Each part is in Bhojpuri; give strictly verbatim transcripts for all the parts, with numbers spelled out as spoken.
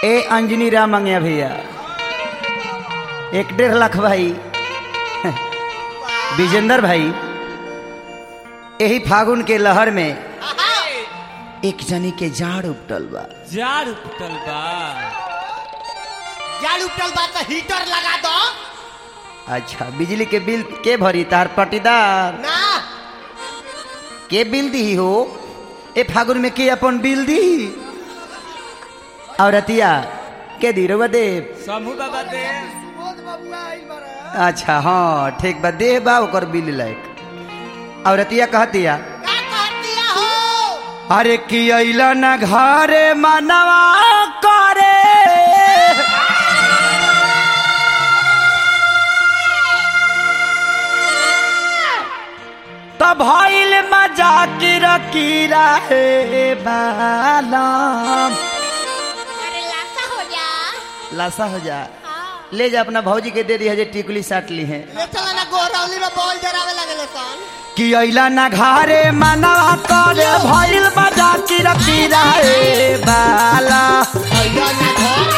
ए अंजनी राम मंगिया भैया एक डेढ़ लाख भाई विजेंद्र भाई यही फागुन के लहर में एक जनी के जाड़ उपटल बा जाड़ उपटल बा जाड़ उपटल बा तो हीटर लगा दो। अच्छा बिजली के बिल के भरी तार पटीदार ना के बिल दी हो ए फागुन में के अपन बिल दी और रतिया के दी रवा देव समूह बाबा दे। अच्छा हाँ ठीक बा दे बा ओकर बिल लायक और रतिया कहतिया का कहतिया हो अरे की अइला न घरे मनवा करे तब भइल मजा किरा किरा हे बालम अरे लासा हो जा लासा हो जा हाँ। ले जा अपना भौजी के दे दी है जे टिकुली साट ली है ले चला ना गोरौली में बॉल जरावे लगले सन कि अइला न घरे मनवा करे भइल मजा किरा किरा हे बाला अइया ना घर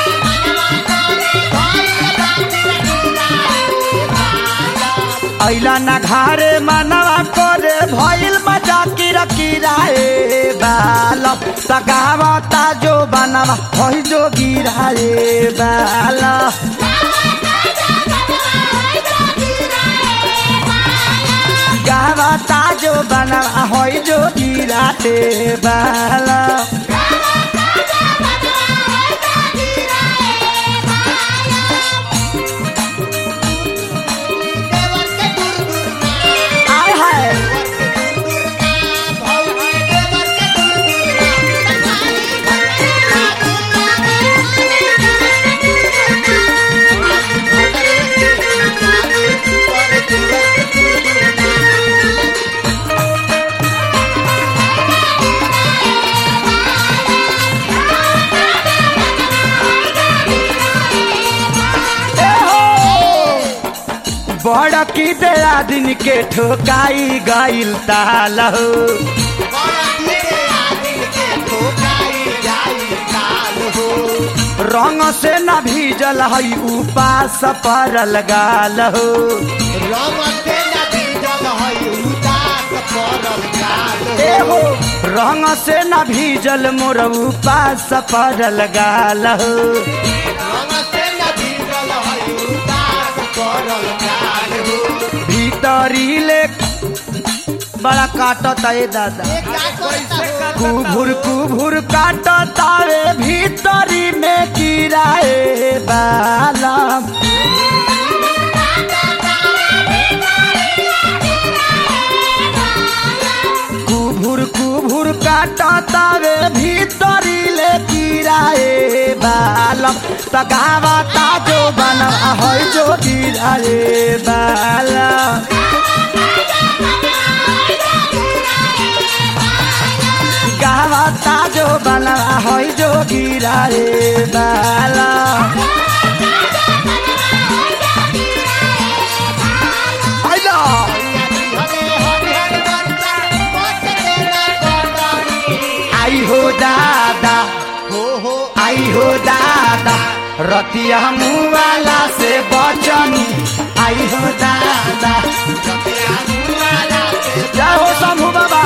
अइला न घरे मनवा करे भइल मजा किरा किरा हे बाला तगावता जो बनवा होई जो गिरा हे बाला गावता जो बनवा होई जो गिरा हे बाला देवर के दूर दूर ना आय हाय भौजी देवर के दूर दूर बड़ा की दया दिन के ठोकाई गइल ताल हो बड़ा दीदे आदिन के ठोकाई जाई काल हो रंग से न भीजल हई उपास पर लगाल हो रंग से न भीजल हई उदास परल काल ए हो रंग से न भीजल मोर उपास पर लगाल हो रंग से न भीजल हई उदास परल काल हो भीतरी ले बड़ा काटता ए दादा एक का करता हो कुभुर कुभुर काटता रे भीतरी में गिराए बाला कुभुर कुभुर काटता रे भीतरी ले गिराए बालम तगावता जो बना होय जो गिराए बाला गावता जो बना होय जो गिराए बाला आइला आई हो दादा हो हो आई हो दादा रतिया मुवाला से बचनी आई हो दादा जाओ शंभू बाबा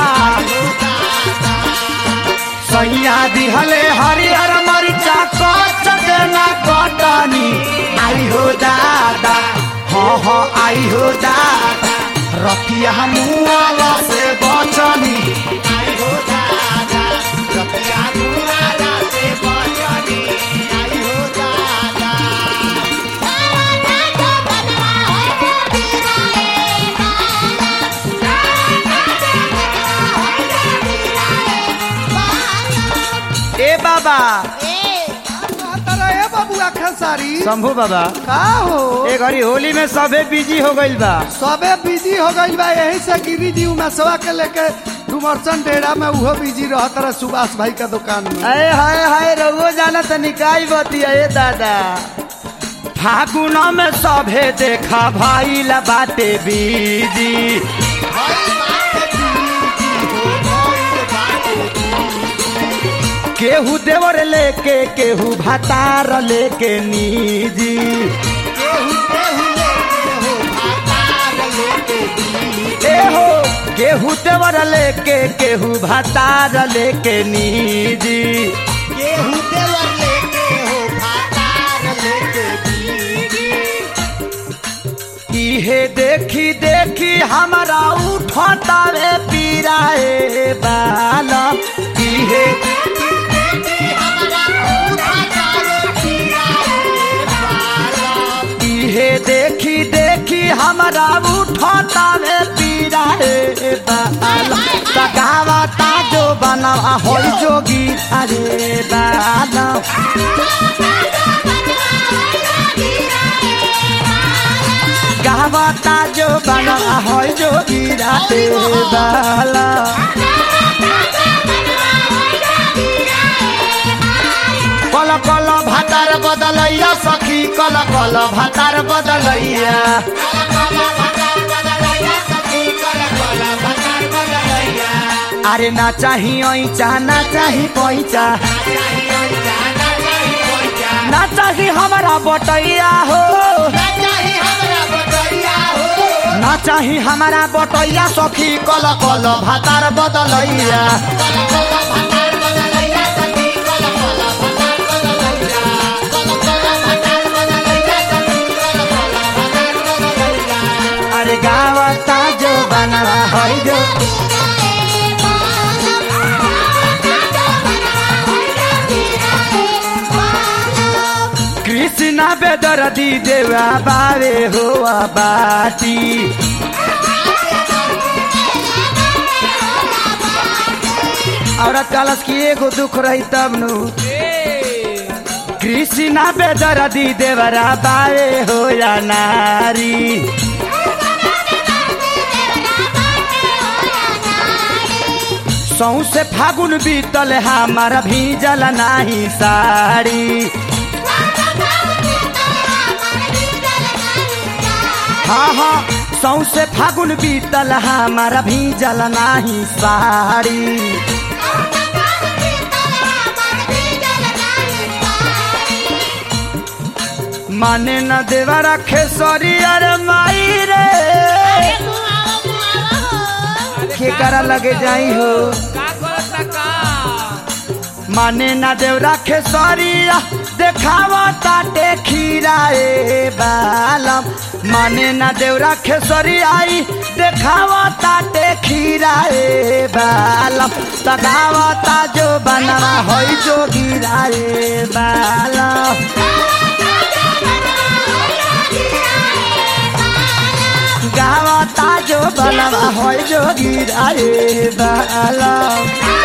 सैया दिहले हरिहर मरिचा कच देना कटनी आई हो दादा हाँ हाँ आई हो दादा रतिया मुवाला से बचनी आई हो दादा रतिया मुवाला से बचनी आई हो दादा ए बाबा ए बबुआ खेसारी शंभू बाबा का हो ए घड़ी होली में सबे बिजी हो गइल बा सबे बिजी हो गइल बा यही से गिरी जी उमेशवा के लेके डुमरसन डेरा में उहो बिजी रहत रहे सुभाष भाई का दुकान में अरे हाय हाय रघुओ जाना तो निकाय बतिया ए दादा फागुन में सभे देखा भाई ला बाटे बीजी केहू देवर लेके केहू भातार लेके निजी केहू केहू लेके हो भातार लेके दी ए हो केहू देवर लेके केहू भातार लेके निजी केहू देवर लेके हो भातार लेके दी इहे देखी देखी हमारा उठता रे पीराए बाला इहे इहे देखी देखी हमारा उठता रे पीराए बाला सगावा ताजो बना होई जोगी अरे बाला गावा ताजो बना होई जोगी राते बाला कल कल भातार बदलैया सखी कल कल भातार बदलैया अरे ना चाही ऐचा ना चाही पैचा ना चाही हमारा बटैया हो ना चाही हमारा बटैया सखी कल कल भातार बदलैया अरे गावा ताजो बना है जो कृष्णा बेदर्दी देवा बारे हुआ बाटी औरत कलश की एगो दुख रही तब नु कृष्णा बेदर्दी देवरा बारे हो या नारी सौ से फागुन बीतल हमारा भीजल नाही साड़ी हाँ हाँ सौ से फागुन बीतल हमारा भीजल नाही साड़ी माने न देवा रखे सॉरी अरे माई रे के करा लगे जाई हो का करता का माने न देव रखे सॉरिया देखावा ताटे खीराए बालम माने न देव रखे सॉरियाई देखावा ताटे खीराए बालम तगावा ताजो बनवा होई जो गिराए बालम गावा ताजो बनवा होई जो गिराए बालम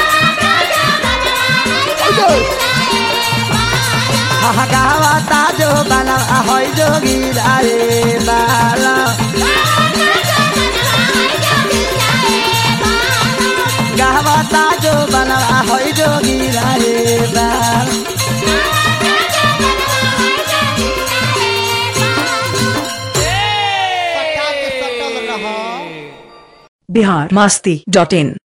हा गावा ताजो बना होई जोगी रे बाला गावा ताजो बना होई जोगी रे बाला बिहार मस्ती डॉट इन